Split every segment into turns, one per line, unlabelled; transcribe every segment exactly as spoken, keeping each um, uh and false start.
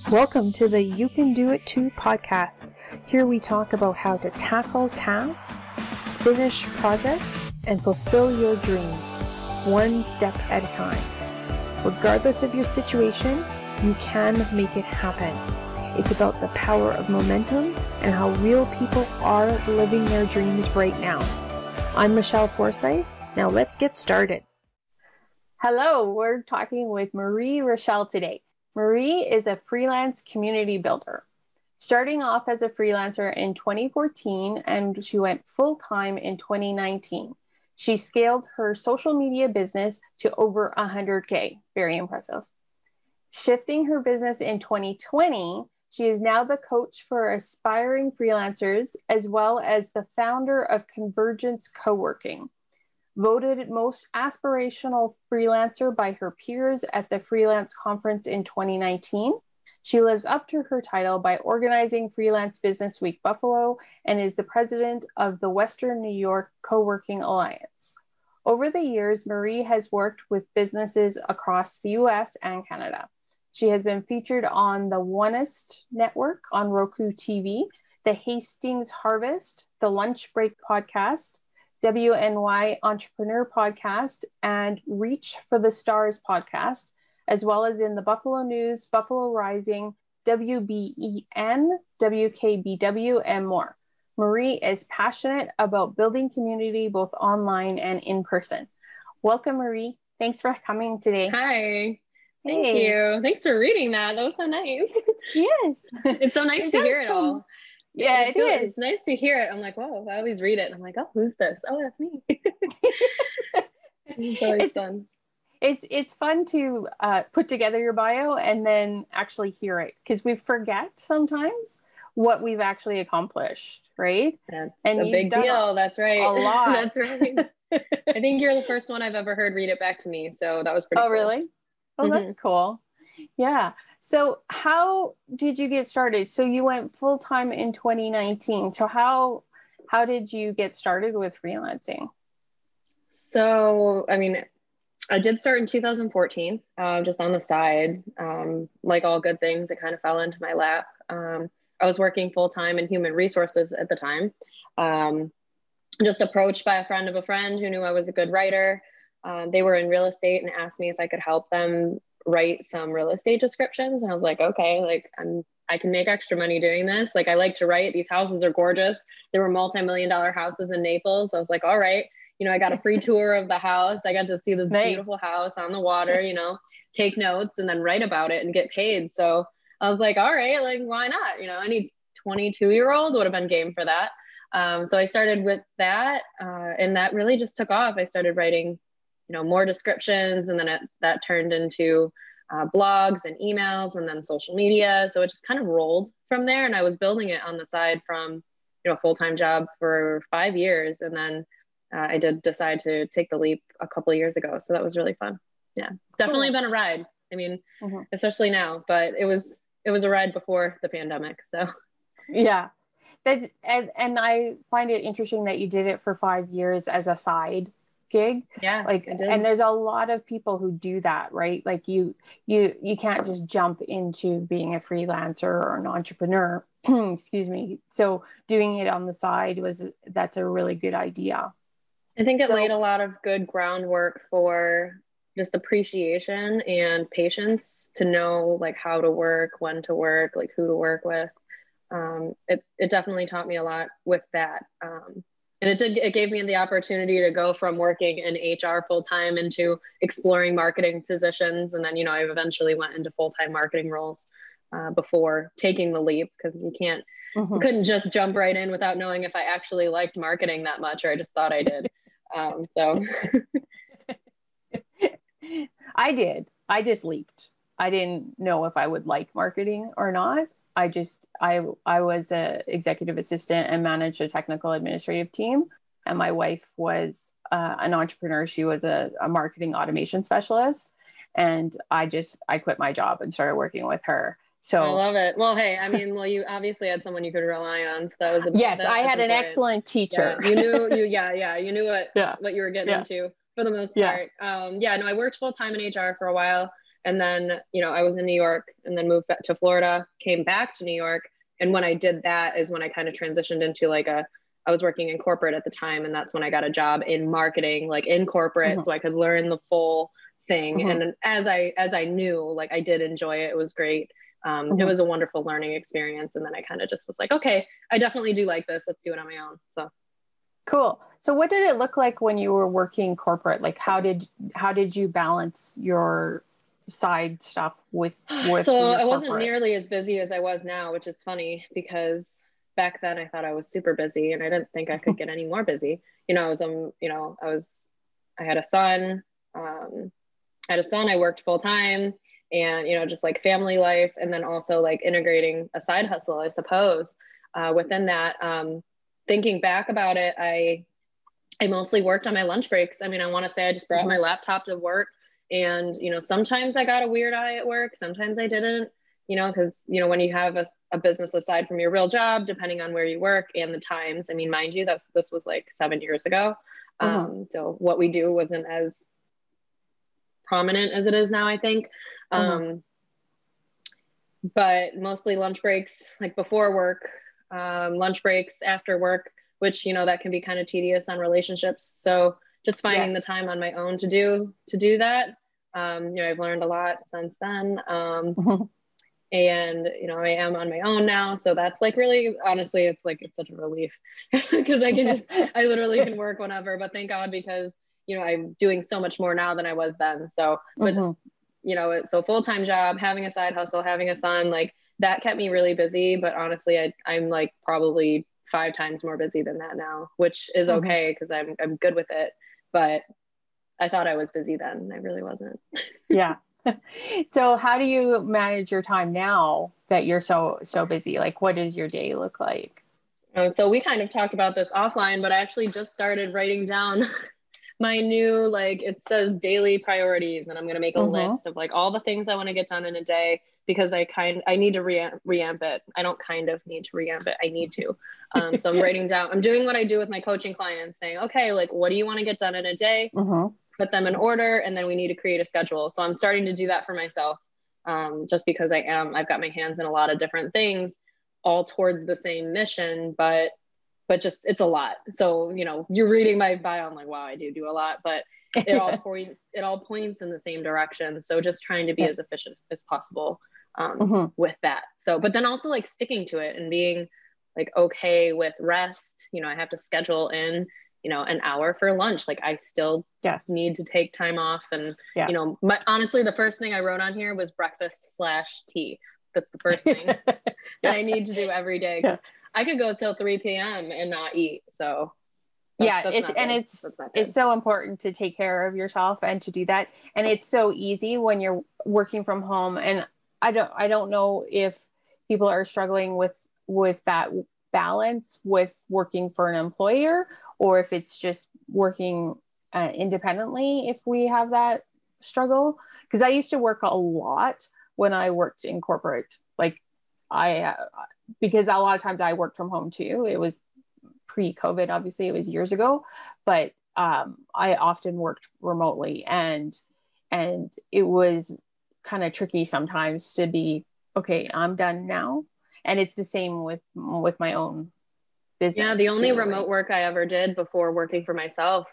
Welcome to the You Can Do It Too podcast. Here we talk about how to tackle tasks, finish projects, and fulfill your dreams, one step at a time. Regardless of your situation, you can make it happen. It's about the power of momentum and how real people are living their dreams right now. I'm Michelle Forsyth. Now let's get started. Hello, we're talking with Marie Rochelle today. Marie is a freelance community builder, starting off as a freelancer in twenty fourteen, and she went full-time in twenty nineteen. She scaled her social media business to over one hundred K. Very impressive. Shifting her business in twenty twenty, she is now the coach for aspiring freelancers, as well as the founder of Convergence Co-working. Voted most aspirational freelancer by her peers at the Freelance Conference in twenty nineteen. She lives up to her title by organizing Freelance Business Week Buffalo and is the president of the Western New York Co-working Alliance. Over the years, Marie has worked with businesses across the U S and Canada. She has been featured on the Onest Network on Roku T V, the Hastings Harvest, the Lunch Break Podcast, W N Y Entrepreneur Podcast, and Reach for the Stars Podcast, as well as in the Buffalo News, Buffalo Rising, W B E N, W K B W, and more. Marie is passionate about building community both online and in person. Welcome, Marie. Thanks for coming today.
Hi. Thank
Hey.
you. Thanks for reading that. That was so nice.
Yes.
It's so nice
It
to
does
hear it
so-
all.
Yeah,
it
it
feels-
is.
It's nice to hear it. I'm like, whoa, I always read it. And I'm like, oh, who's this? Oh, that's me. It's always
It's-
fun.
It's it's fun to uh, put together your bio and then actually hear it, because we forget sometimes what we've actually accomplished, right?
That's
And
a
you've
big
done
deal. That's right.
a lot.
That's right. I think you're the first one I've ever heard read it back to me. So that was pretty
Oh,
cool.
really? Oh,
Mhm.
that's cool. Yeah. So how did you get started? So you went full time in twenty nineteen. So how how did you get started with freelancing?
So, I mean, I did start in two thousand fourteen, uh, just on the side. Um, like all good things, it kind of fell into my lap. Um, I was working full-time in human resources at the time. Um, just approached by a friend of a friend who knew I was a good writer. Um, they were in real estate and asked me if I could help them write some real estate descriptions. And I was like, okay, like I'm, I can make extra money doing this. Like I like to write. These houses are gorgeous. There were multi-million dollar houses in Naples. I was like, all right. You know, I got a free tour of the house. I got to see this
Nice.
beautiful house on the water, you know, take notes and then write about it and get paid. So I was like, all right, like, why not? You know, any twenty-two year old would have been game for that. Um, so I started with that uh, and that really just took off. I started writing, you know, more descriptions, and then it, that turned into uh, blogs and emails and then social media. So it just kind of rolled from there. And I was building it on the side from, you know, a full-time job for five years. And then Uh, I did decide to take the leap a couple of years ago. So that was really fun. Yeah, definitely
Cool.
been a ride. I mean,
Mhm.
especially now, but it was, it was a ride before the pandemic. So
Yeah. That and, and I find it interesting that you did it for five years as a side gig.
yeah,
Like,
I did.
and there's a lot of people who do that, right? Like you, you, you can't just jump into being a freelancer or an entrepreneur, excuse me. So doing it on the side was, that's a really good idea.
I think it
So-
laid a lot of good groundwork for just appreciation and patience to know like how to work, when to work, like who to work with. Um, it, it definitely taught me a lot with that. Um, and it did, it gave me the opportunity to go from working in H R full-time into exploring marketing positions. And then, you know, I eventually went into full-time marketing roles uh, before taking the leap, because you can't,
Mhm.
you couldn't just jump right in without knowing if I actually liked marketing that much, or I just thought I did. Um, so
I did. I just leaped. I didn't know if I would like marketing or not. I just, I, I was a executive assistant and managed a technical administrative team. And my wife was uh, an entrepreneur. She was a, a marketing automation specialist. And I just, I quit my job and started working with her. So
I love it. Well, hey, I mean, well, you obviously had someone you could rely on. So that was a,
yes,
that,
I had an
important.
excellent teacher.
Yeah, you knew you, yeah, yeah, you knew what,
Yeah.
what you were getting
Yeah.
into for the most
Yeah.
part. Um, yeah, no, I worked full time in H R for a while. And then, you know, I was in New York and then moved back to Florida, came back to New York. And when I did that is when I kind of transitioned into like a, I was working in corporate at the time. And that's when I got a job in marketing, like in corporate.
Mm-hmm.
So I could learn the full thing.
Mm-hmm.
And as I, as I knew, like I did enjoy it. It was great. Um,
Mm-hmm.
It was a wonderful learning experience. And then I kind of just was like, okay, I definitely do like this. Let's do it on my own. So
cool. So what did it look like when you were working corporate? Like how did, how did you balance your side stuff with, with
so
your
I wasn't
corporate?
nearly as busy as I was now, which is funny because back then I thought I was super busy and I didn't think I could get any more busy. You know, I was, um, you know, I was, I had a son, um, I had a son, I worked full time and, you know, just like family life. And then also like integrating a side hustle, I suppose, uh, within that. Um, thinking back about it, I, I mostly worked on my lunch breaks. I mean, I want to say I just brought
Mm-hmm.
my laptop to work and, you know, sometimes I got a weird eye at work. Sometimes I didn't, you know, because, you know, when you have a, a business aside from your real job, depending on where you work and the times, I mean, mind you, that's, this was like seven years ago.
Mm-hmm.
Um, so what we do wasn't as prominent as it is now, I think. Um,
Mm-hmm.
But mostly lunch breaks, like before work, um, lunch breaks after work, which, you know, that can be kind of tedious on relationships. So just finding
Yes.
the time on my own to do, to do that. Um, you know, I've learned a lot since then. Um,
Mm-hmm.
and, you know, I am on my own now. So that's like really, honestly, it's like, it's such a relief because I can just, I literally can work whenever, but thank God, because, you know, I'm doing so much more now than I was then. So, but
Mm-hmm.
you know, so full-time job, having a side hustle, having a son, like that kept me really busy. But honestly, I, I'm like probably five times more busy than that now, which is
Mm-hmm.
okay because I'm I'm good with it. But I thought I was busy then. I really wasn't.
Yeah. So how do you manage your time now that you're so, so busy? Like, what does your day look like?
Um, so we kind of talked about this offline, but I actually just started writing down my new, like it says daily priorities, and I'm going to make a
Mm-hmm.
list of like all the things I want to get done in a day because I kind I need to re- reamp it. I don't kind of need to reamp it. I need to. Um, so I'm writing down, I'm doing what I do with my coaching clients saying, okay, like what do you want to get done in a day?
Mm-hmm.
Put them in order, and then we need to create a schedule. So I'm starting to do that for myself, um, just because I am, I've got my hands in a lot of different things all towards the same mission, but but just it's a lot. So, you know, you're reading my bio, I'm like, wow, I do do a lot, but it all points, it all points in the same direction. So just trying to be
Yeah.
as efficient as possible um,
Mm-hmm.
with that. So, but then also like sticking to it and being like, okay with rest, you know, I have to schedule in, you know, an hour for lunch. Like I still
Yes.
need to take time off. And,
Yeah.
you know, my, honestly, the first thing I wrote on here was breakfast slash tea. That's the first thing that I need to do every day. Because yeah. I could go till three p.m. and not eat. So
that's, yeah, that's it's and good. it's it's so important to take care of yourself and to do that. And it's so easy when you're working from home. And I don't I don't know if people are struggling with with that balance with working for an employer, or if it's just working uh, independently. If we have that struggle, because I used to work a lot when I worked in corporate, like I. Uh, because a lot of times I worked from home too. It was pre-COVID, obviously it was years ago, but um, I often worked remotely, and and it was kind of tricky sometimes to be, okay, I'm done now. And it's the same with, with my own business.
Yeah. The only
too,
remote
right?
work I ever did before working for myself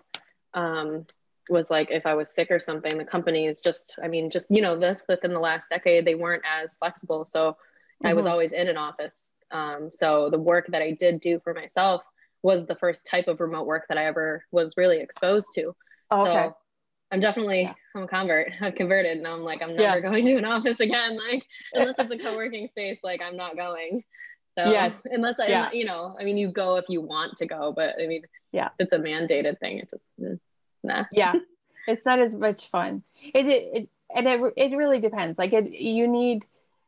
um, was like, if I was sick or something, the company is just, I mean, just, you know, this within the last decade, they weren't as flexible. So I was always in an office. Um, so the work that I did do for myself was the first type of remote work that I ever was really exposed to.
Oh, okay.
So I'm definitely, yeah. I'm a convert. I've converted and I'm like, I'm never yes. going to an office again. Like, unless it's a co-working space, like I'm not going. So
yes.
unless I,
yeah.
you know, I mean, you go if you want to go, but I mean,
yeah,
if it's a mandated thing. It just, nah.
Yeah. It's not as much fun. Is it, it and it, it really depends. Like it, you need,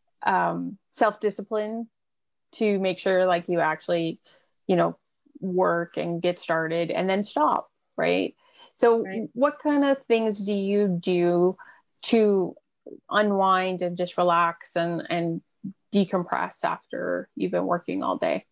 um, self-discipline to make sure like you actually, you know, work and get started and then stop. Right. So right. What kind of things do you do to unwind and just relax and, and decompress after you've been working all day?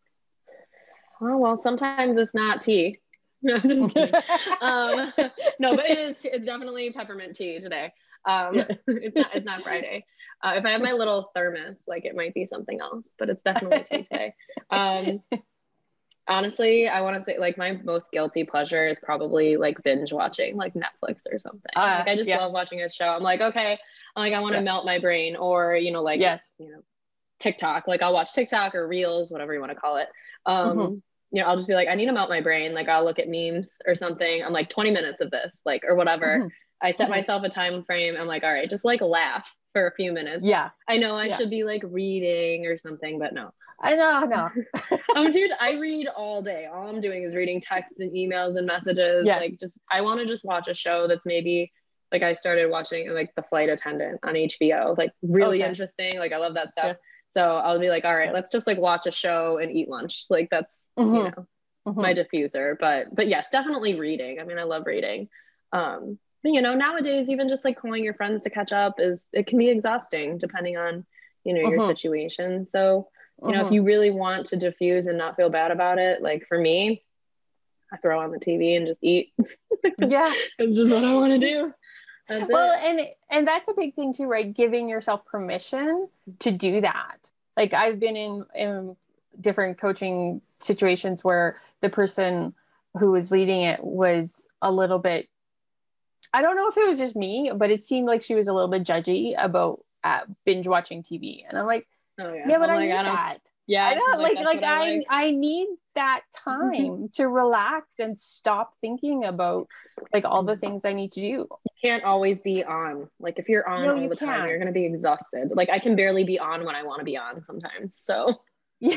Oh, well, sometimes it's not tea. No, I'm just kidding. um, no, but it is, it's definitely peppermint tea today. Um,
Yeah.
it's not, it's not Friday. Uh, if I have my little thermos, like it might be something else, but it's definitely tea today. Um, honestly, I want to say like my most guilty pleasure is probably like binge watching like Netflix or something.
Uh,
like I just
yeah.
love watching a show. I'm like, okay, I'm like, I want to
Yeah.
melt my brain, or, you know, like,
Yes.
you know, TikTok, like I'll watch TikTok or Reels, whatever you want to call it. Um,
Mm-hmm.
you know, I'll just be like, I need to melt my brain. Like I'll look at memes or something. I'm like twenty minutes of this, like, or whatever.
Mm-hmm.
I set
Mm-hmm.
myself a time frame. I'm like, all right, just like laugh for a few minutes.
Yeah.
I know I
Yeah.
should be like reading or something, but no.
I know, I know.
I'm dude, I read all day. All I'm doing is reading texts and emails and messages.
Yes.
Like just, I want to just watch a show that's maybe like I started watching like The Flight Attendant on H B O, like really
Okay.
interesting. Like I love that stuff.
Yeah.
So I'll be like, all right,
Yeah.
let's just like watch a show and eat lunch. Like that's,
Mm-hmm.
you know,
Mm-hmm.
my diffuser. But, but yes, definitely reading. I mean, I love reading. Um, but, you know, nowadays, even just like calling your friends to catch up is, it can be exhausting depending on, you know, your
Mm-hmm.
situation. So, you know,
Mm-hmm.
if you really want to diffuse and not feel bad about it, like for me, I throw on the T V and just eat.
Yeah.
It's just what I want to do. That's
Well,
it.
and and that's a big thing too, right? Giving yourself permission to do that. Like I've been in, in different coaching situations where the person who was leading it was a little bit, I don't know if it was just me, but it seemed like she was a little bit judgy about uh, binge watching T V. And I'm like,
Oh yeah.
yeah, but
I'm
I
like,
need
I don't,
that.
yeah.
I know, like,
that's
like
what
I,
like.
I need that time to relax and stop thinking about like all the things I need to do.
You can't always be on. Like if you're on
No,
all
you
the time,
can't.
you're going to be exhausted. Like I can barely be on when I want to be on sometimes. So
Yeah,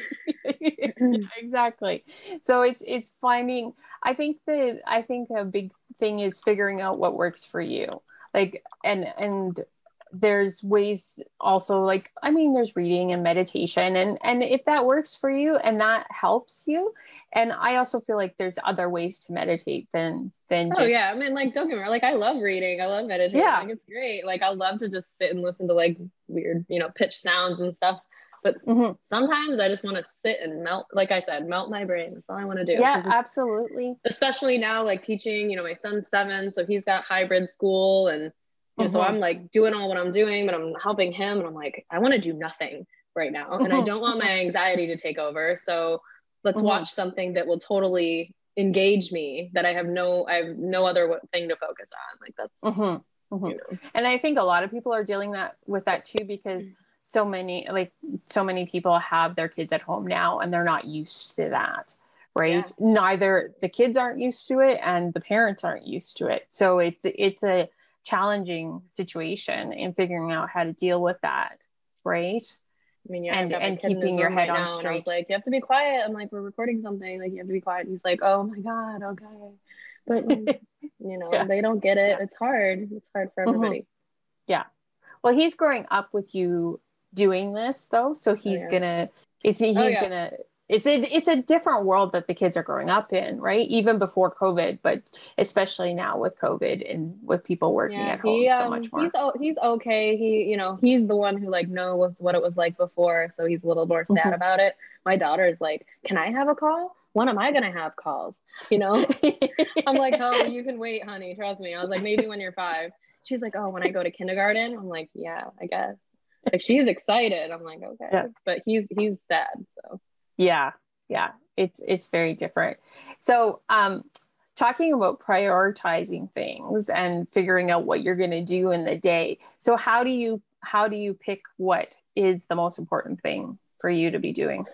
exactly. So it's, it's finding, I think that, I think a big thing is figuring out what works for you. Like, and, and there's ways also like, I mean, there's reading and meditation and, and if that works for you and that helps you. And I also feel like there's other ways to meditate than, than
oh
just,
yeah. I mean, like, don't get me wrong. Like I love reading. I love meditating.
Yeah.
Like it's great. Like I love to just sit and listen to like weird, you know, pitch sounds and stuff. But
mm-hmm.
sometimes I just want to sit and melt, like I said, melt my brain. That's all I want to do.
Yeah, absolutely.
Especially now, like teaching, you know, my son's seven, so he's got hybrid school and you know,
Mm-hmm.
so I'm like doing all what I'm doing, but I'm helping him. And I'm like, I want to do nothing right now. And I don't want my anxiety to take over. So let's
Mm-hmm.
watch something that will totally engage me that I have no, I have no other thing to focus on. Like that's,
Mm-hmm. Mm-hmm.
you know.
And I think a lot of people are dealing that with that too, because so many, like so many people have their kids at home now and they're not used to that. Right. Yeah. Neither the kids aren't used to it and the parents aren't used to it. So it's, it's a challenging situation in figuring out how to deal with that. Right.
I mean, yeah,
and, and keeping your head
right
on
now,
straight.
And I was like, you have to be quiet. I'm like, we're recording something. Like, you have to be quiet. And he's like, oh my God, okay. But, you know, yeah. they don't get it. Yeah. It's hard. It's hard for everybody.
Mm-hmm. Yeah. Well, he's growing up with you doing this, though. So he's oh, yeah. gonna, it's, he's oh, yeah. gonna, it's a, it's a different world that the kids are growing up in, right? Even before COVID, but especially now with COVID and with people working
yeah,
at home
he, um,
so much more.
He's, he's okay. He, you know, he's the one who like knows what it was like before. So he's a little more sad mm-hmm. about it. My daughter's like, can I have a call? When am I going to have calls? You know, I'm like, oh, you can wait, honey. Trust me. I was like, maybe when you're five. She's like, oh, when I go to kindergarten. I'm like, yeah, I guess. Like she's excited. I'm like, okay, yeah. But he's, he's sad. So.
Yeah. Yeah. It's, it's very different. So, um, talking about prioritizing things and figuring out what you're going to do in the day. So how do you, how do you pick what is the most important thing for you to be doing?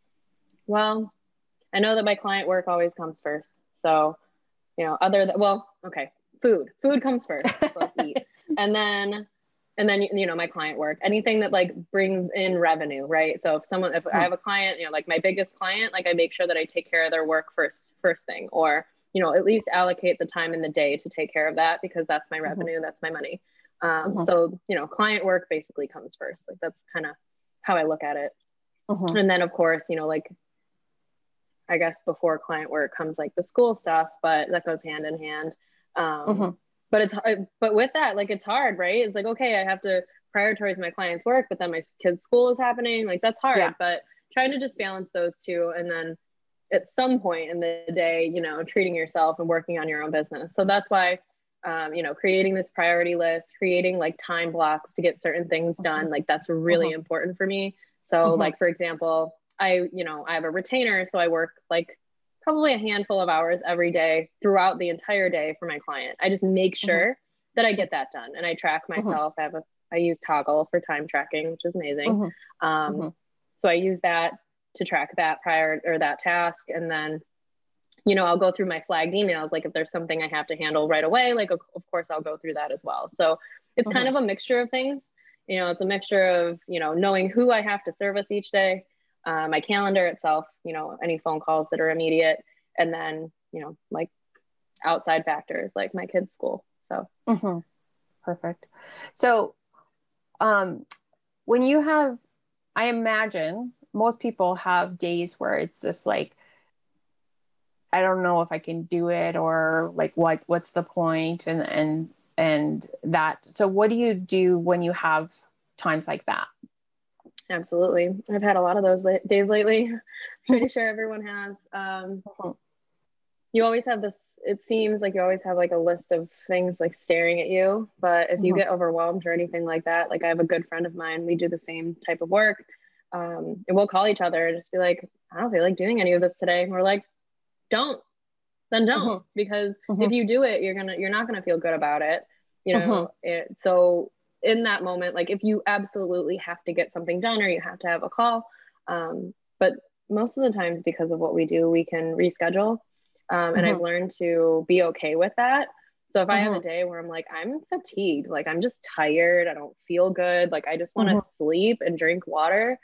Well, I know that my client work always comes first. So, you know, other than, well, okay, food, food comes first. So let's eat. And then, and then, you know, my client work, anything that like brings in revenue, right? So if someone, if hmm. I have a client, you know, like my biggest client, like I make sure that I take care of their work first, first thing, or, you know, at least allocate the time in the day to take care of that because that's my revenue, mm-hmm. that's my money. Um, mm-hmm. So, you know, client work basically comes first. Like that's kind of how I look at it. Mm-hmm. And then of course, you know, like, I guess before client work comes like the school stuff, but that goes hand in hand. Um, mm-hmm. But it's, but with that, like, it's hard, right? It's like, okay, I have to prioritize my client's work, but then my kid's school is happening. Like that's hard, yeah. But trying to just balance those two. And then at some point in the day, you know, treating yourself and working on your own business. So that's why um, you know, creating this priority list, creating like time blocks to get certain things done. Like that's really uh-huh. important for me. So uh-huh. like, for example, I, you know, I have a retainer, so I work like probably a handful of hours every day throughout the entire day for my client. I just make sure uh-huh. that I get that done, and I track myself. Uh-huh. I have a, I use Toggl for time tracking, which is amazing. Uh-huh. Um, uh-huh. So I use that to track that prior or that task. And then, you know, I'll go through my flagged emails. Like if there's something I have to handle right away, like of, of course I'll go through that as well. So it's uh-huh. kind of a mixture of things. You know, it's a mixture of, you know, knowing who I have to service each day, uh, my calendar itself, you know, any phone calls that are immediate, and then, you know, like outside factors like my kids' school. So
uh-huh. Perfect. So um, when you have, I imagine most people have days where it's just like, I don't know if I can do it, or like, what, what's the point? And, and, and that, so what do you do when you have times like that?
Absolutely. I've had a lot of those la- days lately. Pretty sure everyone has. Um, uh-huh. You always have this, it seems like you always have like a list of things like staring at you, but if uh-huh. you get overwhelmed or anything like that, like I have a good friend of mine, we do the same type of work. Um, and we'll call each other and just be like, I don't feel like doing any of this today. And we're like, don't, then don't, uh-huh. because uh-huh. if you do it, you're going to, you're not going to feel good about it. You know, uh-huh. it, so in that moment, like if you absolutely have to get something done or you have to have a call, um, but most of the times because of what we do, we can reschedule. Um, and uh-huh. I've learned to be okay with that. So if uh-huh. I have a day where I'm like, I'm fatigued, like I'm just tired, I don't feel good, like I just want to uh-huh. sleep and drink water,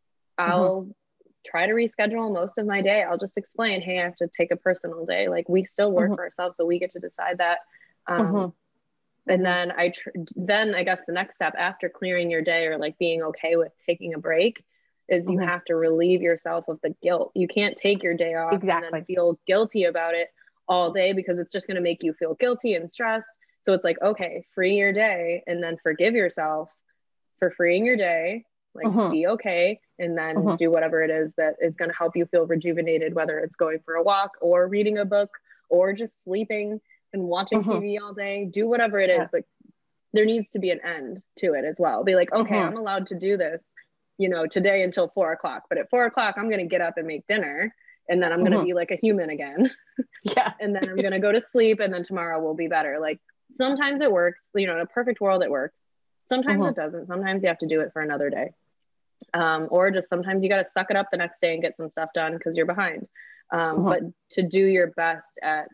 I'll uh-huh. try to reschedule most of my day. I'll just explain, hey, I have to take a personal day. Like we still work uh-huh. for ourselves, so we get to decide that. Um, uh-huh. And then I, tr- then I guess the next step after clearing your day or like being okay with taking a break is you uh-huh. have to relieve yourself of the guilt. You can't take your day off exactly. and then feel guilty about it all day, because it's just going to make you feel guilty and stressed. So it's like, okay, free your day and then forgive yourself for freeing your day. Like uh-huh. be okay. And then uh-huh. do whatever it is that is going to help you feel rejuvenated, whether it's going for a walk or reading a book or just sleeping and watching uh-huh. T V all day, do whatever it is. Yeah. But there needs to be an end to it as well. Be like, okay, uh-huh. I'm allowed to do this, you know, today until four o'clock, but at four o'clock, I'm going to get up and make dinner. And then I'm going to uh-huh. be like a human again.
Yeah.
And then I'm going to go to sleep, and then tomorrow will be better. Like sometimes it works, you know, in a perfect world, it works. Sometimes uh-huh. it doesn't. Sometimes you have to do it for another day. Um, or just sometimes you got to suck it up the next day and get some stuff done because you're behind. Um, uh-huh. But to do your best at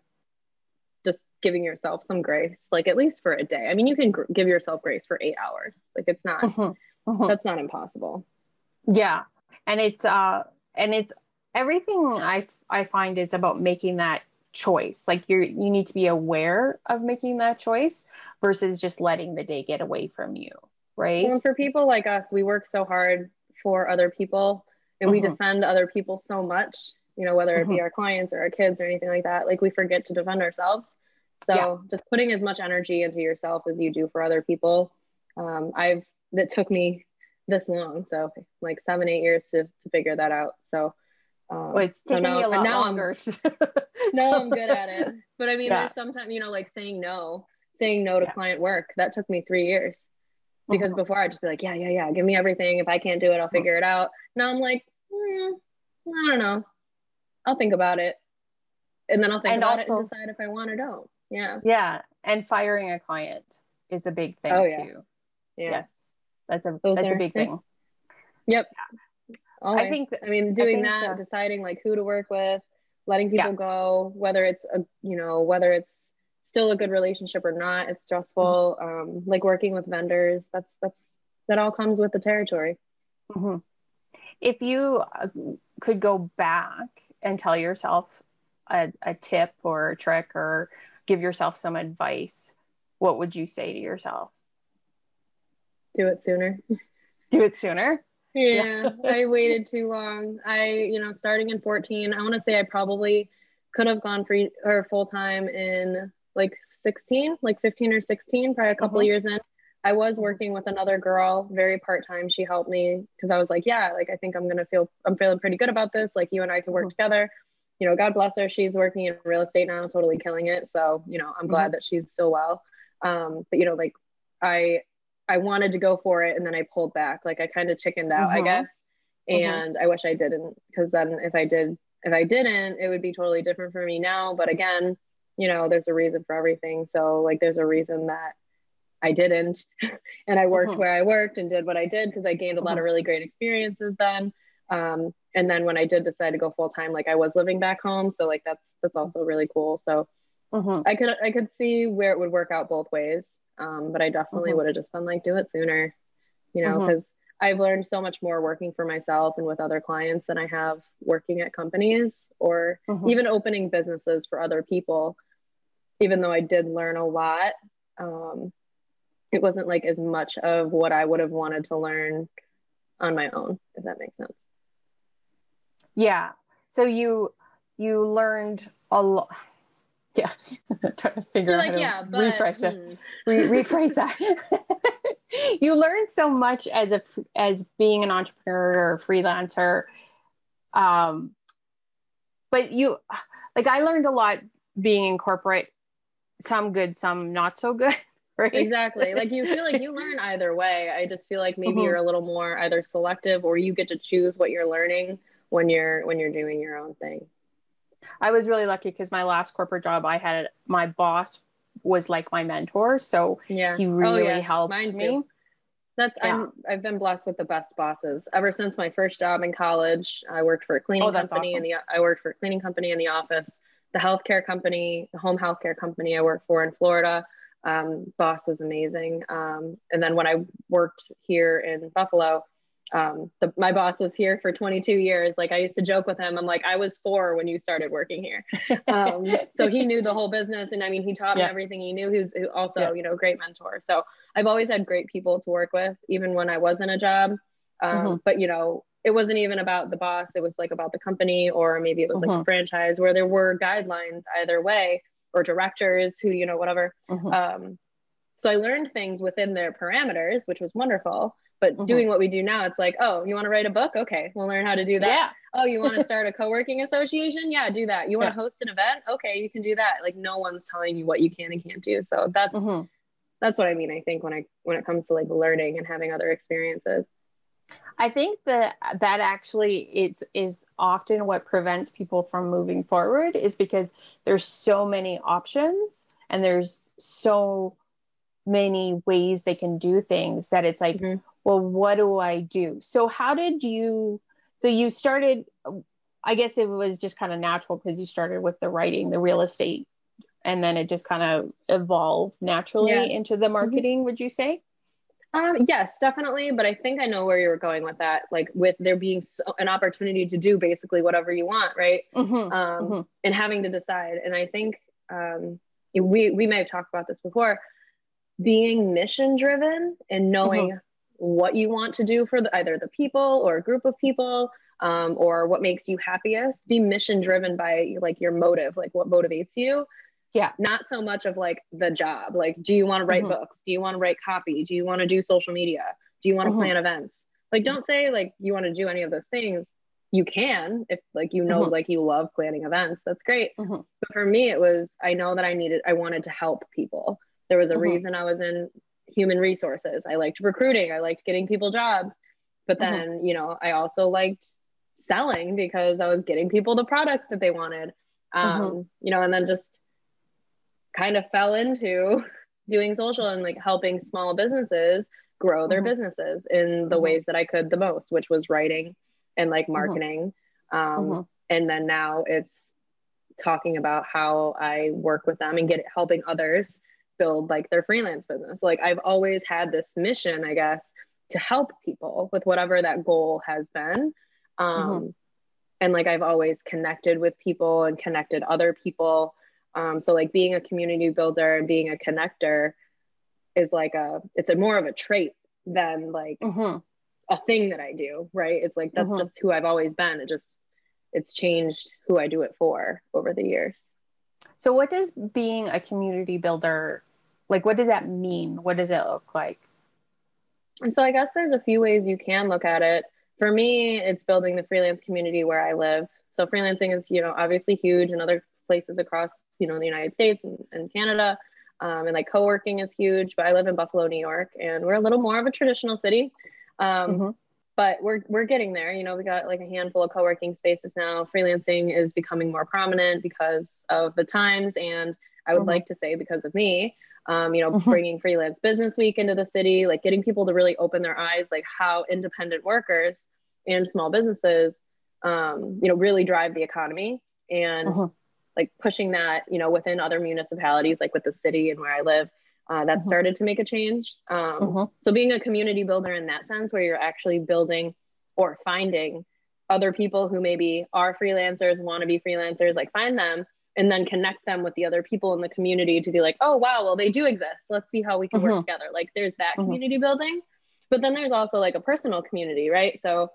just giving yourself some grace, like at least for a day. I mean, you can gr- give yourself grace for eight hours. Like it's not, uh-huh. Uh-huh. that's not impossible.
Yeah. And it's, uh, and it's everything I, I find is about making that choice. Like you're, you need to be aware of making that choice versus just letting the day get away from you. Right.
Well, and for people like us, we work so hard for other people and uh-huh. we defend other people so much, you know, whether it uh-huh. be our clients or our kids or anything like that, like we forget to defend ourselves. So yeah. just putting as much energy into yourself as you do for other people. Um, I've, that took me this long. So like seven, eight years to, to figure that out. So, um,
well, it's taking
so now,
me a lot
now
longer.
I'm, no, I'm good at it. But I mean, yeah. there's sometimes, you know, like saying no, saying no to yeah. client work, that took me three years. Because before I'd just be like, yeah, yeah, yeah, give me everything. If I can't do it, I'll figure it out. Now I'm like, mm, I don't know. I'll think about it. And then I'll think and about also, it and decide if I want or don't. Yeah.
Yeah. And firing a client is a big thing oh, yeah. too.
Yeah.
Yes. That's a,
Those
that's
are,
a big thing.
Yep.
Yeah.
Always. I think, I mean, doing I that, the, deciding like who to work with, letting people yeah. go, whether it's, a, you know, whether it's still a good relationship or not, it's stressful. Mm-hmm. Um, like working with vendors, that's, that's, that all comes with the territory.
Mm-hmm. If you uh, could go back and tell yourself a, a tip or a trick or give yourself some advice, what would you say to yourself?
Do it sooner.
Do it sooner?
Yeah, yeah. I waited too long. I, you know, starting in fourteen, I want to say I probably could have gone free or full time in like sixteen, like fifteen or sixteen, probably a couple uh-huh. years in. I was working with another girl, very part-time. She helped me because I was like, yeah, like, I think I'm going to feel, I'm feeling pretty good about this. Like you and I can work uh-huh. together. you know, God bless her. She's working in real estate now, totally killing it. So, you know, I'm glad
Mm-hmm.
that she's still well. Um, but you know, like I, I wanted to go for it and then I pulled back. Like I kind of chickened out, I
Mm-hmm.
guess. And
Mm-hmm.
I wish I didn't, because then if I did, if I didn't, it would be totally different for me now. But again, you know, there's a reason for everything. So like, there's a reason that I didn't. And I worked
Mm-hmm.
where I worked and did what I did because I gained a lot of really great experiences then. Um, and then when I did decide to go full time, like I was living back home. So like that's that's also really cool. So
Mm-hmm.
I could I could see where it would work out both ways. Um, but I definitely
Mm-hmm.
would have just been like, do it sooner, you know,
Mm-hmm.
because I've learned so much more working for myself and with other clients than I have working at companies or
Mm-hmm.
even opening businesses for other people. Even though I did learn a lot, um, it wasn't like as much of what I would have wanted to learn on my own, if that makes sense.
Yeah. So you you learned a lot. Yeah. Trying to figure
You're
out
like,
how to
yeah, but,
rephrase that.
hmm.
Re- rephrase that. You learned so much as a as being an entrepreneur or a freelancer. Um, but you like I learned a lot being in corporate, some good, some not so good. Right?
Exactly. Like you feel like you learn either way. I just feel like maybe
Mm-hmm.
you're a little more either selective or you get to choose what you're learning when you're when you're doing your own thing.
I was really lucky because my last corporate job I had, my boss was like my mentor. So
Yeah.
he really
oh, yeah.
helped
Mine
me.
too. That's
Yeah.
I'm I've been blessed with the best bosses ever since my first job in college. I worked for a cleaning
Oh, that's
company
awesome.
in the I worked for a cleaning company in the office, the healthcare company, the home healthcare company I worked for in Florida. Um, boss was amazing. Um, and then when I worked here in Buffalo, um, the, my boss was here for twenty-two years. Like I used to joke with him. I'm like, I was four when you started working here. Um, so he knew the whole business. And I mean, he taught me
Yeah.
everything he knew. He was also,
Yeah.
you know, great mentor. So I've always had great people to work with, even when I was in a job. Um,
Mm-hmm.
But, you know, it wasn't even about the boss. It was like about the company, or maybe it was
Mm-hmm.
like a franchise where there were guidelines either way, or directors who, you know, whatever.
Mm-hmm.
Um, so I learned things within their parameters, which was wonderful. But
Mm-hmm.
doing what we do now, it's like, oh, you want to write a book? Okay, we'll learn how to do that.
Yeah.
Oh, you want to start a co-working association? Yeah, do that. You want
Yeah.
to host an event? Okay, you can do that. Like no one's telling you what you can and can't do. So that's
Mm-hmm.
that's what I mean. I think when I when it comes to like learning and having other experiences.
I think that that actually it's is often what prevents people from moving forward, is because there's so many options and there's so many ways they can do things that it's like,
Mm-hmm.
well, what do I do? So how did you, so you started, I guess it was just kind of natural because you started with the writing, the real estate, and then it just kind of evolved naturally
Yeah.
into the marketing, mm-hmm. would you say?
Um, yes, definitely. But I think I know where you were going with that, like with there being so, an opportunity to do basically whatever you want, right?
Mm-hmm.
Um,
Mm-hmm.
And having to decide. And I think um, we, we may have talked about this before, being mission driven and knowing mm-hmm. what you want to do for the, either the people or a group of people, um, or what makes you happiest. Be mission driven by like your motive, like what motivates you.
Yeah.
Not so much of like the job. Like, do you want to write mm-hmm. books? Do you want to write copy? Do you want to do social media? Do you want to mm-hmm. plan events? Like, don't say like you want to do any of those things. You can, if like, you know, mm-hmm. like you love planning events, that's great. Mm-hmm. But for me, it was, I know that I needed, I wanted to help people. There was a mm-hmm. reason I was in human resources. I liked recruiting. I liked getting people jobs, but then, mm-hmm. you know, I also liked selling because I was getting people the products that they wanted, um, mm-hmm. you know, and then just kind of fell into doing social and like helping small businesses grow their mm-hmm. businesses in the mm-hmm. ways that I could the most, which was writing and like marketing. Mm-hmm. Um, mm-hmm. And then now it's talking about how I work with them and get helping others build like their freelance business. Like I've always had this mission, I guess, to help people with whatever that goal has been. Um, mm-hmm. And like, I've always connected with people and connected other people. Um, so like being a community builder and being a connector is like a, it's a more of a trait than like mm-hmm. a thing that I do. Right. It's like, that's mm-hmm. just who I've always been. It just, it's changed who I do it for over the years.
So what does being a community builder, like, what does that mean? What does it look like?
And so I guess there's a few ways you can look at it. For me, it's building the freelance community where I live. So freelancing is, you know, obviously huge in other places across, you know, the United States and, and Canada. Um, and like co-working is huge, but I live in Buffalo, New York, and we're a little more of a traditional city. Um, mm-hmm. But we're, we're getting there. You know, we got like a handful of co-working spaces now. Freelancing is becoming more prominent because of the times. And I would mm-hmm. like to say because of me, um, you know, mm-hmm. bringing Freelance Business Week into the city, like getting people to really open their eyes, like how independent workers and small businesses, um, you know, really drive the economy, and mm-hmm. like pushing that, you know, within other municipalities, like with the city and where I live, uh, that mm-hmm. started to make a change. Um, mm-hmm. So being a community builder in that sense, where you're actually building or finding other people who maybe are freelancers, want to be freelancers, like find them and then connect them with the other people in the community to be like, oh, wow, well, they do exist. Let's see how we can mm-hmm. work together. Like there's that mm-hmm. community building, but then there's also like a personal community, right? So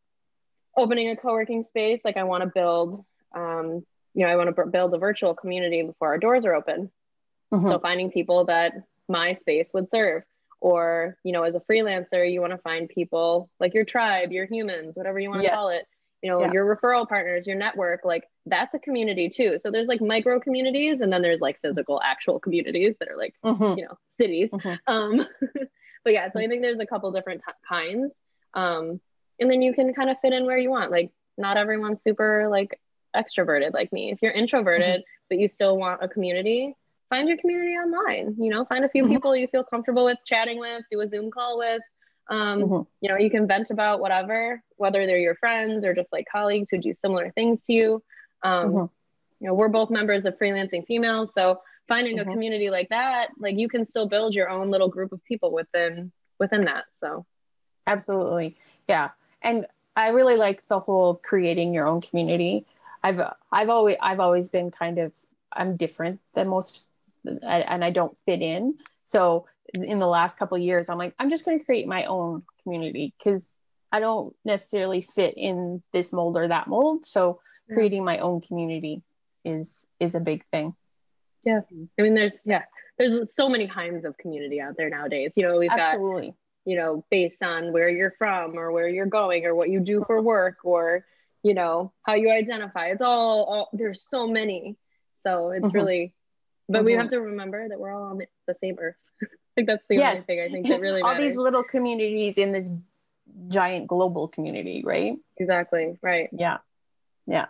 opening a co-working space, like I want to build, um, you know, I want to b- build a virtual community before our doors are open. Mm-hmm. So finding people that my space would serve, or, you know, as a freelancer, you want to find people like your tribe, your humans, whatever you want to yes. call it, you know, yeah. your referral partners, your network, like that's a community too. So there's like micro communities, and then there's like physical actual communities that are like, mm-hmm. you know, cities. Mm-hmm. Um, but yeah, so I think there's a couple different t- kinds. Um, and then you can kind of fit in where you want. Like not everyone's super like extroverted like me. If you're introverted, mm-hmm. but you still want a community, find your community online, you know, find a few mm-hmm. people you feel comfortable with chatting with, do a Zoom call with, um, mm-hmm. you know, you can vent about whatever, whether they're your friends or just like colleagues who do similar things to you. Um, mm-hmm. You know, we're both members of Freelancing Females. So finding mm-hmm. a community like that, like you can still build your own little group of people within, within that. So.
Absolutely. Yeah. And I really like the whole creating your own community. I've, I've always, I've always been kind of, I'm different than most, and I don't fit in. So in the last couple of years, I'm like, I'm just going to create my own community because I don't necessarily fit in this mold or that mold. So yeah. creating my own community is, is a big thing.
Yeah. I mean, there's, yeah, there's so many kinds of community out there nowadays. You know, we've
Absolutely.
got, you know, based on where you're from or where you're going or what you do for work or, you know, how you identify. It's all, all there's so many. So it's mm-hmm. really, but mm-hmm. we have to remember that we're all on the same earth. I think that's the yes. only thing I think that really
all
matters.
These little communities in this giant global community, right?
Exactly. Right.
Yeah. Yeah.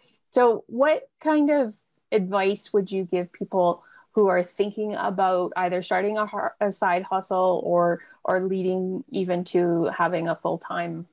So what kind of advice would you give people who are thinking about either starting a, a side hustle or or leading even to having a full-time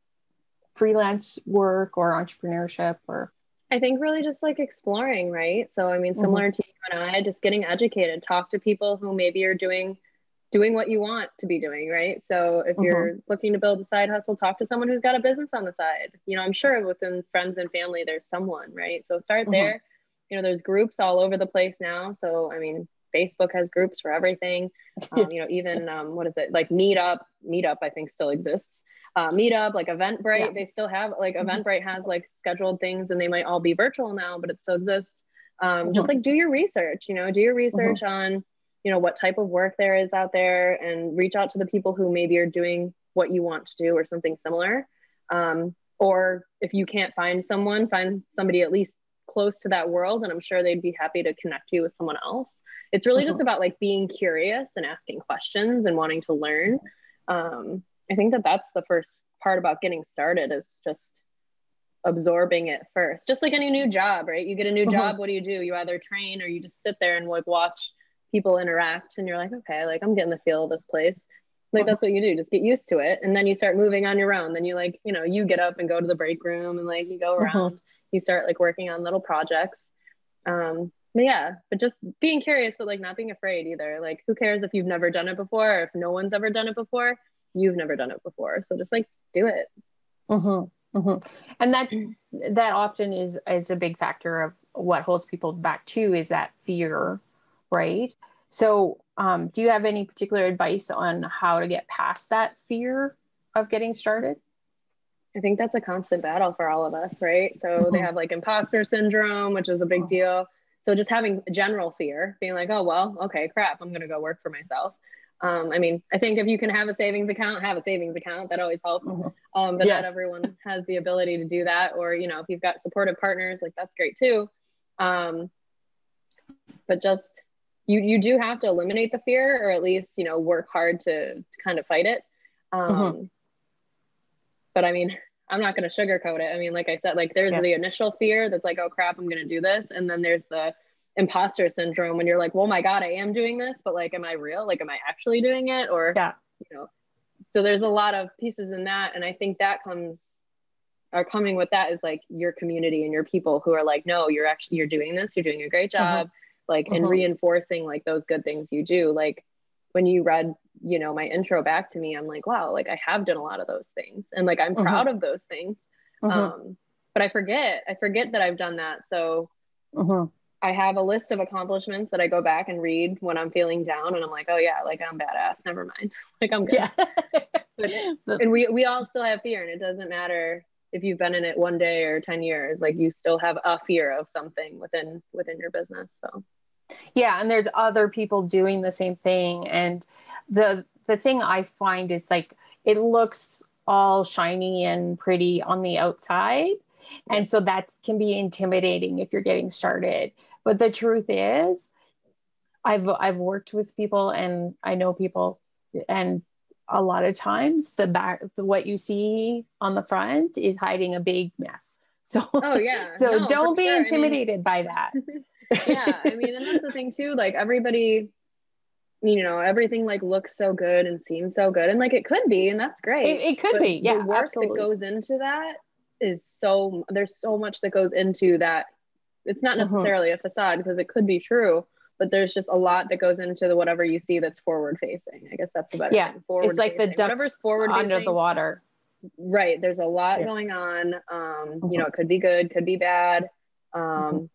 freelance work or entrepreneurship? Or
I think really just like exploring, right? So I mean, similar mm-hmm. to you and I, just getting educated, talk to people who maybe are doing doing what you want to be doing, right? So if mm-hmm. you're looking to build a side hustle, talk to someone who's got a business on the side. You know, I'm sure within friends and family, there's someone, right? So start mm-hmm. there. You know, there's groups all over the place now. So, I mean, Facebook has groups for everything. Um, you know, even, um, what is it? Like Meetup, Meetup, I think still exists. Uh, Meetup, like Eventbrite, yeah. they still have, like mm-hmm. Eventbrite has like scheduled things and they might all be virtual now, but it still exists. Um, mm-hmm. Just like do your research, you know, do your research mm-hmm. on, you know, what type of work there is out there and reach out to the people who maybe are doing what you want to do or something similar. Um, or if you can't find someone, find somebody at least close to that world, and I'm sure they'd be happy to connect you with someone else. It's really mm-hmm. just about like being curious and asking questions and wanting to learn. Um, I think that that's the first part about getting started, is just absorbing it first. Just like any new job, right? You get a new mm-hmm. job, what do you do? You either train or you just sit there and like watch people interact and you're like, okay, like I'm getting the feel of this place. Like mm-hmm. that's what you do, just get used to it. And then you start moving on your own. Then you like, you know, you get up and go to the break room and like you go around. Mm-hmm. You start like working on little projects. Um, but yeah, but just being curious, but like not being afraid either. Like who cares if you've never done it before, or if no one's ever done it before, you've never done it before. So just like do it.
Mm-hmm. Mm-hmm. And that, that often is, is a big factor of what holds people back too, is that fear, right? So um, do you have any particular advice on how to get past that fear of getting started?
I think that's a constant battle for all of us, right? So mm-hmm. they have like imposter syndrome, which is a big deal. So just having general fear, being like, oh, well, okay, crap, I'm going to go work for myself. Um, I mean, I think if you can have a savings account, have a savings account. That always helps.
Mhm.
Um, but
Yes.
not everyone has the ability to do that. Or, you know, if you've got supportive partners, like that's great too. Um, but just, you, you do have to eliminate the fear, or at least, you know, work hard to, to kind of fight it. Um,
Mhm.
But I mean, I'm not going to sugarcoat it. I mean, like I said, like there's
Yeah.
the initial fear that's like, oh crap, I'm going to do this. And then there's the imposter syndrome when you're like, well, my God, I am doing this, but like, am I real? Like, am I actually doing it? Or,
Yeah.
you know, so there's a lot of pieces in that. And I think that comes, or coming with that is like your community and your people who are like, no, you're actually, you're doing this, you're doing a great job. Like, and
Mhm.
reinforcing like those good things you do. Like when you read, you know, my intro back to me, I'm like, wow, like I have done a lot of those things. And like, I'm
Mhm.
proud of those things.
Mhm.
Um, but I forget, I forget that I've done that. So
Mhm.
I have a list of accomplishments that I go back and read when I'm feeling down, and I'm like, oh yeah, like I'm badass. Never mind. Like I'm good.
Yeah.
But,
The-
and we, we all still have fear, and it doesn't matter if you've been in it one day or ten years, like you still have a fear of something within, within your business. So
yeah, and there's other people doing the same thing, and the the thing I find is like it looks all shiny and pretty on the outside, and so that can be intimidating if you're getting started. But the truth is, I've I've worked with people and I know people, and a lot of times the back the, what you see on the front is hiding a big mess. So
oh yeah,
so
no, for
don't be
sure. I mean,
intimidated by that.
yeah, I mean, and that's the thing too, like everybody, you know, everything like looks so good and seems so good, and like it could be, and that's great.
It, it could
But
be, yeah,
the work
absolutely.
that goes into that is so, there's so much that goes into that. It's not
Mhm.
necessarily a facade, because it could be true, but there's just a lot that goes into the whatever you see that's forward facing. I guess that's the better
Yeah,
thing. Forward
it's like the
facing.
duck
Whatever's forward
under
facing,
the water.
right? There's a lot
Yeah.
going on. Um,
Mhm.
you know, it could be good, could be bad. Um,
Mhm.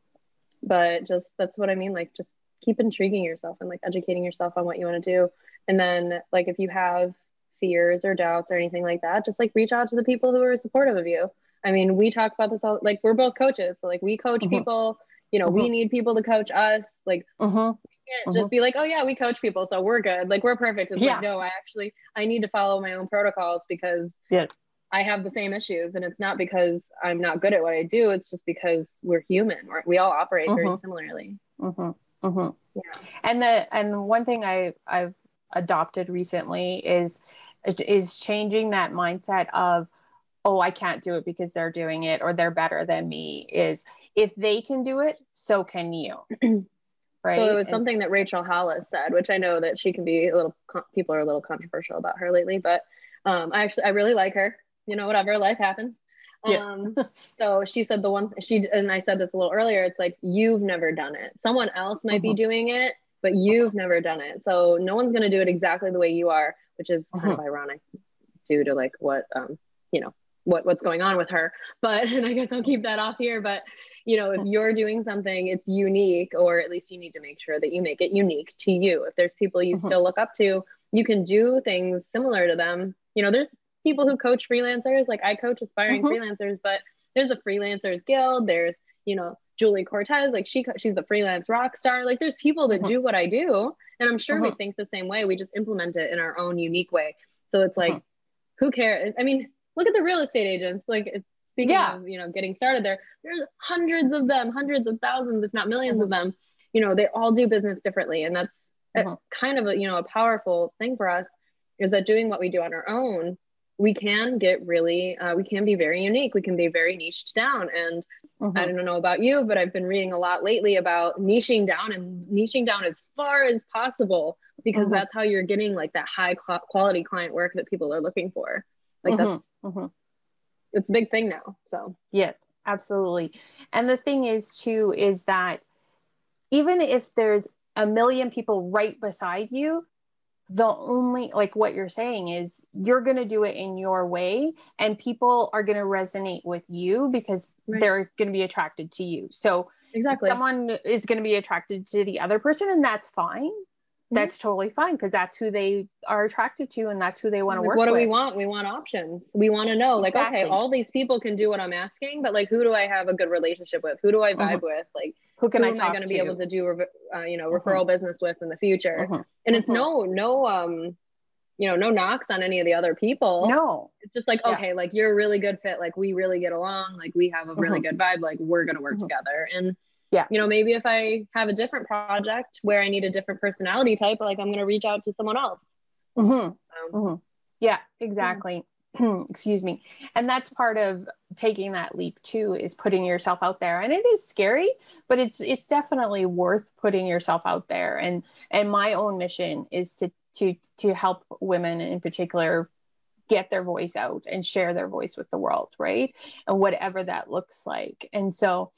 but just, that's what I mean. Like, just keep intriguing yourself and like educating yourself on what you want to do. And then like, if you have fears or doubts or anything like that, just like reach out to the people who are supportive of you. I mean, we talk about this all, like we're both coaches. So like we coach
Mhm.
people, you know,
Mhm.
we need people to coach us. Like,
Mhm.
can't just be like, oh yeah, we coach people, so we're good. Like we're perfect. It's
Yeah.
like, no, I actually, I need to follow my own protocols because
Yes.
I have the same issues. And it's not because I'm not good at what I do. It's just because we're human. We're, we all operate very
Mhm.
similarly.
Mhm. Mhm.
Yeah.
And the and one thing I I've adopted recently is is changing that mindset of, oh, I can't do it because they're doing it or they're better than me. Is if they can do it, so can you. Right.
So it was
And-
something that Rachel Hollis said, which I know that she can be a little, people are a little controversial about her lately, but um, I actually, I really like her, you know, whatever, life happens.
Yes.
Um, so she said the one, she, and I said this a little earlier, it's like, you've never done it. Someone else might be
Mhm.
doing it, but you've never done it. So no one's going to do it exactly the way you are, which is kind of ironic due to like what, um, you know, what, what's going on with her. But, and I guess I'll keep that off here, but you know, if you're doing something, it's unique, or at least you need to make sure that you make it unique to you. If there's people you
Mhm.
still look up to, you can do things similar to them. You know, there's people who coach freelancers, like I coach aspiring
Mhm.
freelancers, but there's a freelancers guild. There's, you know, Julie Cortez, like she, she's the freelance rock star. Like there's people that
Mhm.
do what I do. And I'm sure we
Mhm.
think the same way. We just implement it in our own unique way. So it's like,
Mhm.
who cares? I mean, look at the real estate agents. Like it's, speaking
Yeah.
of, you know, getting started there, there's hundreds of them, hundreds of thousands, if not millions
Mhm.
of them. You know, they all do business differently. And that's a,
Mhm.
kind of a, you know, a powerful thing for us, is that doing what we do on our own, we can get really, uh, we can be very unique. We can be very niched down. And
Mhm.
I don't know about you, but I've been reading a lot lately about niching down and niching down as far as possible, because
Mhm.
that's how you're getting like that high cl- quality client work that people are looking for. Like that's,
Mhm. Mhm.
it's a big thing now. So
Yes, absolutely. And the thing is too, is that even if there's a million people right beside you, the only, like what you're saying is you're going to do it in your way, and people are going to resonate with you because
Right.
they're going to be attracted to you. So
exactly.
someone is going to be attracted to the other person, and that's fine. That's totally fine, because that's who they are attracted to, and that's who they want to
Like,
work
what do
with.
we want? We want options. We want to know, like,
Exactly.
okay, all these people can do what I'm asking, but like, who do I have a good relationship with? Who do I vibe
Mhm.
with? Like,
who can
who
I
am
talk
I going to be able to do, uh, you know, referral
uh-huh.
business with in the future?
Uh-huh.
And it's
uh-huh.
no, no, um, you know, no knocks on any of the other people.
No,
it's just like, okay, yeah. like you're a really good fit. Like we really get along. Like we have a really uh-huh. good vibe. Like we're going to work uh-huh. together. And,
yeah,
you know, maybe if I have a different project where I need a different personality type, like I'm going to reach out to someone else.
Uh-huh. So, uh-huh. Yeah, exactly. Yeah. Excuse me. And that's part of taking that leap too, is putting yourself out there. And it is scary, but it's it's definitely worth putting yourself out there. And and my own mission is to to to help women in particular get their voice out and share their voice with the world, right? And whatever that looks like. And so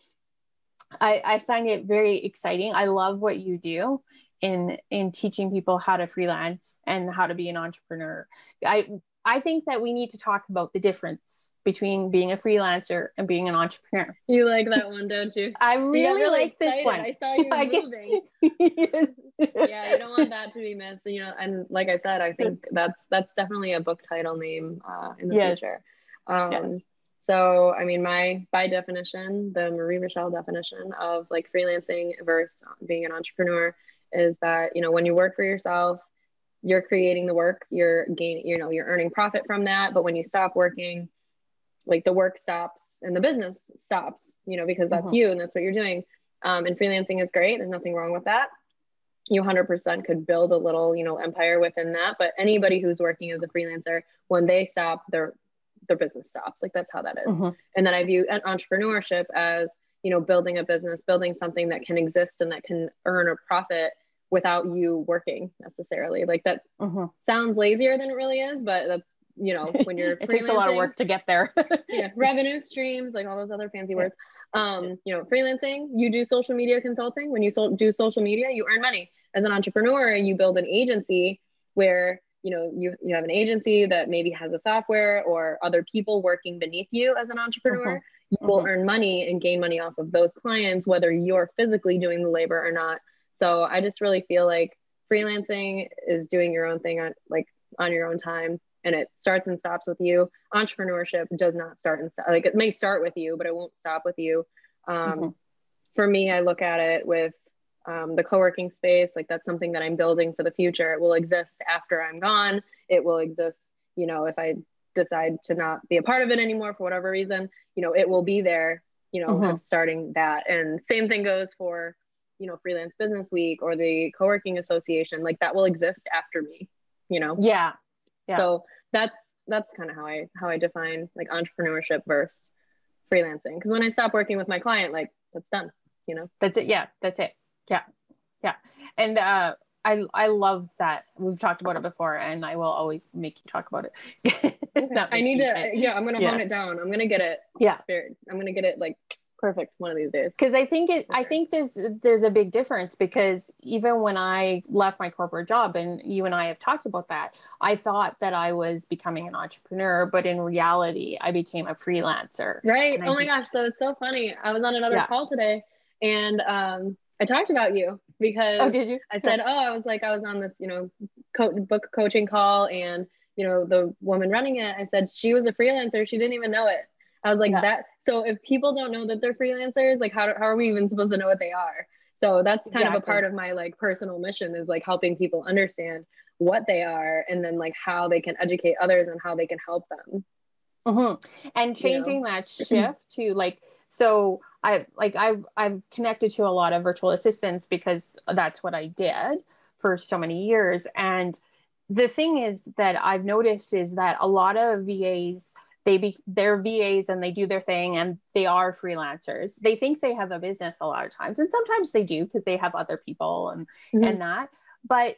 I, I find it very exciting. I love what you do in in teaching people how to freelance and how to be an entrepreneur. I I think that we need to talk about the difference between being a freelancer and being an entrepreneur.
You like that one, don't you?
I really, really like excited. This one.
I saw you I moving. Yes. Yeah, you don't want that to be missed. You know, and like I said, I think that's that's definitely a book title name uh, in the yes. future. Um, yes. So, I mean, my by definition, the Marie Rochelle definition of like freelancing versus being an entrepreneur is that, you know, when you work for yourself, you're creating the work, you're gaining, you know, you're earning profit from that. But when you stop working, like the work stops and the business stops, you know, because that's uh-huh. you and that's what you're doing. Um, and freelancing is great. There's nothing wrong with that. You one hundred percent could build a little, you know, empire within that. But anybody who's working as a freelancer, when they stop, their their business stops. Like that's how that is. Uh-huh. And then I view entrepreneurship as, you know, building a business, building something that can exist and that can earn a profit without you working necessarily. Like that uh-huh. sounds lazier than it really is, but that's, you know, when you're
it takes a lot of work to get there.
Yeah, revenue streams, like all those other fancy words. Um, you know, freelancing, you do social media consulting. When you so- do social media, you earn money. As an entrepreneur, you build an agency where, you know, you, you have an agency that maybe has a software or other people working beneath you as an entrepreneur. Uh-huh. You uh-huh. will earn money and gain money off of those clients, whether you're physically doing the labor or not. So I just really feel like freelancing is doing your own thing on like on your own time, and it starts and stops with you. Entrepreneurship does not start and stop. Like it may start with you, but it won't stop with you. Um, mm-hmm. For me, I look at it with um, the co-working space. Like that's something that I'm building for the future. It will exist after I'm gone. It will exist, you know, if I decide to not be a part of it anymore for whatever reason, you know, it will be there, you know, mm-hmm. starting that. And same thing goes for, you know, Freelance Business Week or the co-working association. Like that will exist after me, you know?
Yeah. Yeah.
So that's, that's kind of how I, how I define like entrepreneurship versus freelancing. Cause when I stop working with my client, like that's done, you know?
That's it. Yeah. That's it. Yeah. Yeah. And, uh, I, I love that. We've talked about it before and I will always make you talk about it.
I need to, but, yeah, I'm going to yeah. hone it down. I'm going to get it.
Yeah.
Prepared. I'm going to get it like perfect one of these days.
Because I think it, I think there's, there's a big difference because even when I left my corporate job, and you and I have talked about that, I thought that I was becoming an entrepreneur, but in reality, I became a freelancer.
Right.
And
oh
I
my
did,
gosh. So it's so funny. I was on another
yeah.
call today and, um, I talked about you because
oh, did you?
I said, oh, I was like, I was on this, you know, co- book coaching call and, you know, the woman running it, I said, she was a freelancer. She didn't even know it. I was like yeah. that. So if people don't know that they're freelancers, like how, do, how are we even supposed to know what they are? So that's kind exactly. of a part of my like personal mission is like helping people understand what they are and then like how they can educate others and how they can help them.
Mm-hmm. And changing you know? that shift to like, so I like I've I've connected to a lot of virtual assistants because that's what I did for so many years. And the thing is that I've noticed is that a lot of V As, they be they're V As and they do their thing and they are freelancers. They think they have a business a lot of times, and sometimes they do because they have other people and mm-hmm. and that. But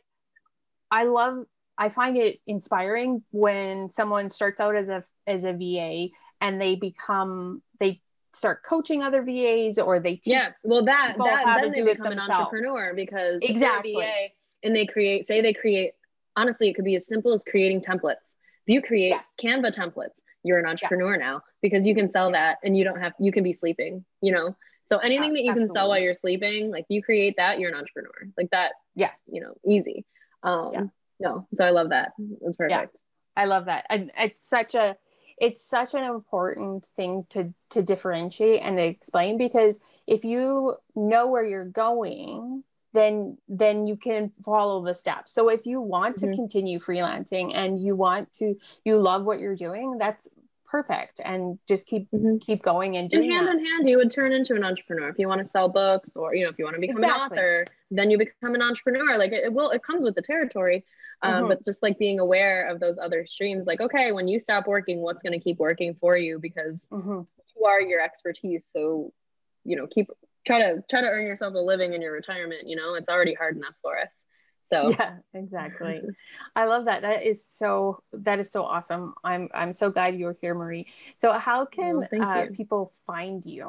I love I find it inspiring when someone starts out as a as a V A and they become they start coaching other V As or they teach
yeah well that that
how
then
to
they
do it
become
themselves.
An entrepreneur because
exactly
if they're a V A and they create say they create honestly it could be as simple as creating templates. If you create yes. Canva templates, you're an entrepreneur yeah. now because you can sell yes. that and you don't have you can be sleeping, you know. So anything yeah, that you absolutely. can sell while you're sleeping, like you create that, you're an entrepreneur like that.
Yes,
you know, easy. Um, yeah. No, so I love that. It's perfect.
Yeah, I love that, and it's such a it's such an important thing to to differentiate and to explain, because if you know where you're going, then then you can follow the steps. So if you want to mm-hmm. continue freelancing and you want to, you love what you're doing, that's perfect, and just keep mm-hmm. keep going and doing
and hand
that.
in hand you would turn into an entrepreneur. If you want to sell books, or you know, if you want to become exactly. an author, then you become an entrepreneur. Like it, it will it comes with the territory, um, mm-hmm. but just like being aware of those other streams, like okay, when you stop working, what's going to keep working for you, because mm-hmm. you are your expertise. So you know, keep try to try to earn yourself a living in your retirement. You know, it's already hard enough for us. So
yeah, exactly. I love that. That is so, that is so awesome. I'm, I'm so glad you're here, Marie. So how can well, uh, people find you?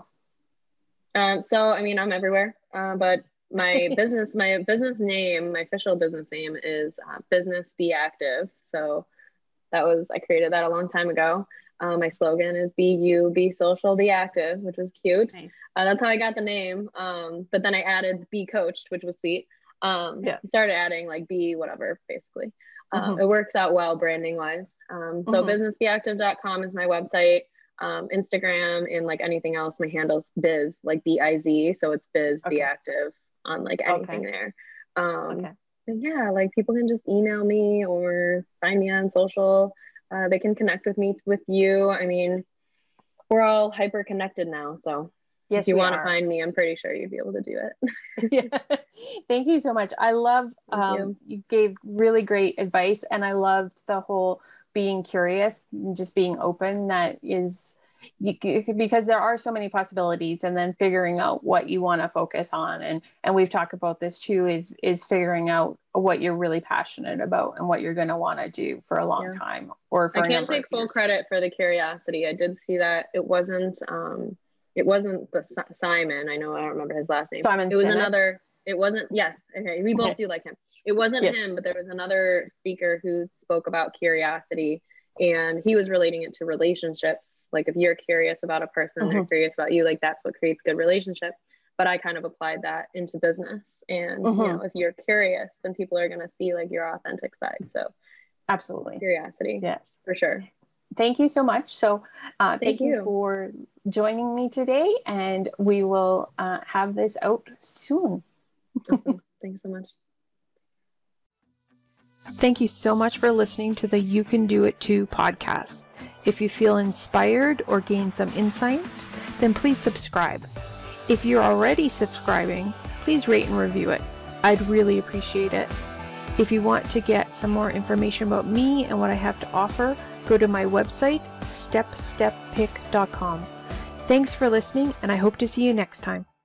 Um, so, I mean, I'm everywhere, uh, but my business, my business name, my official business name is uh, Business Be Active. So that was, I created that a long time ago. Uh, my slogan is Be You, Be Social, Be Active, which was cute. Nice. Uh, that's how I got the name. Um, but then I added Be Coached, which was sweet. Um, yeah. started adding like be whatever, basically. Um, mm-hmm. It works out well branding wise. Um, so mm-hmm. business be active dot com is my website. Um, Instagram and like anything else, my handle's biz, like B I Z. So it's biz okay. be active on like anything okay. there. Um, okay. And yeah, like people can just email me or find me on social. Uh, they can connect with me, with you. I mean, we're all hyper connected now. So yes, if you want to find me, I'm pretty sure you'd be able to do it.
Yeah. Thank you so much. I love, um, you. you gave really great advice, and I loved the whole being curious, just being open. That is, you, because there are so many possibilities, and then figuring out what you want to focus on. And, and we've talked about this too, is, is figuring out what you're really passionate about and what you're going to want to do for a long yeah. time. Or for
I can't take full credit for the curiosity. I did see that it wasn't, um, It wasn't the Simon. I know I don't remember his last name.
Simon.
It was
Sinek?
another. It wasn't. Yes. Okay. We both okay. do like him. It wasn't yes. him, but there was another speaker who spoke about curiosity, and he was relating it to relationships. Like if you're curious about a person, mm-hmm. they're curious about you. Like that's what creates good relationship. But I kind of applied that into business, and mm-hmm. you know, if you're curious, then people are going to see like your authentic side. So,
absolutely,
curiosity.
Yes,
for sure.
Thank you so much. So uh, thank,
thank you.
you for joining me today, and we will uh, have this out soon.
Awesome. Thanks so much.
Thank you so much for listening to the You Can Do It Too podcast. If you feel inspired or gain some insights, then please subscribe. If you're already subscribing, please rate and review it. I'd really appreciate it. If you want to get some more information about me and what I have to offer, go to my website, step step pick dot com. Thanks for listening, and I hope to see you next time.